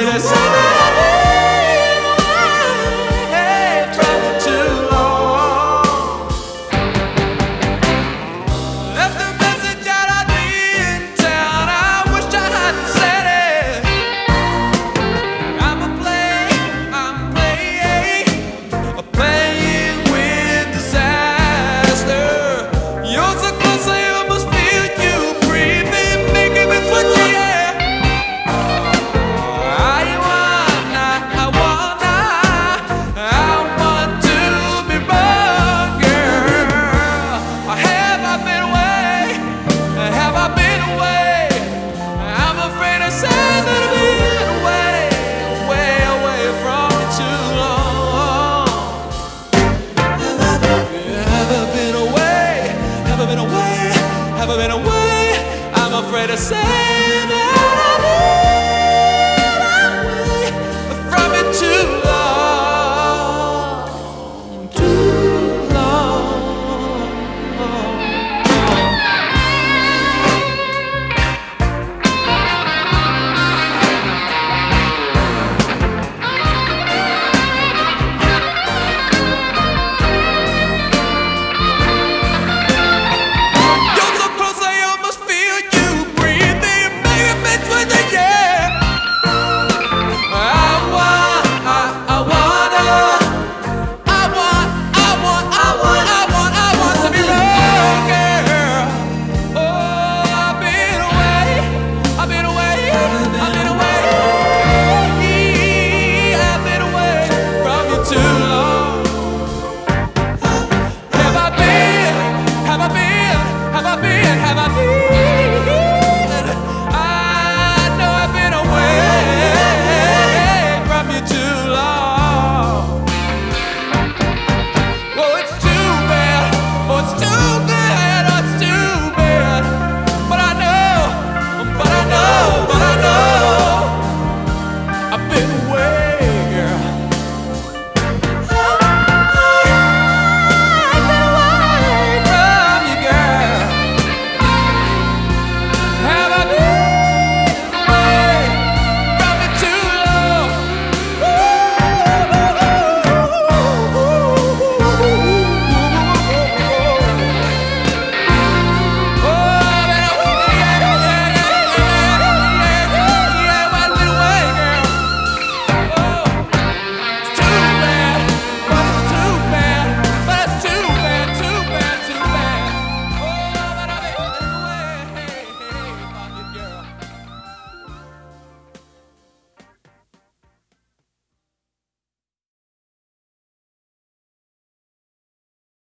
afraid to say that I've been away from you too long. Left a message out on me in town. I wish I hadn't said it. I'm playing with disaster. You're so close, I almost feel you breathing, making me twitch, yeah. I want to be wrong, girl. Have I been away? Have I been away? I'm afraid to say that I've been away, way away from you too long. Have I been away? Have I been away? Have I been away? I'm afraid to say that I've been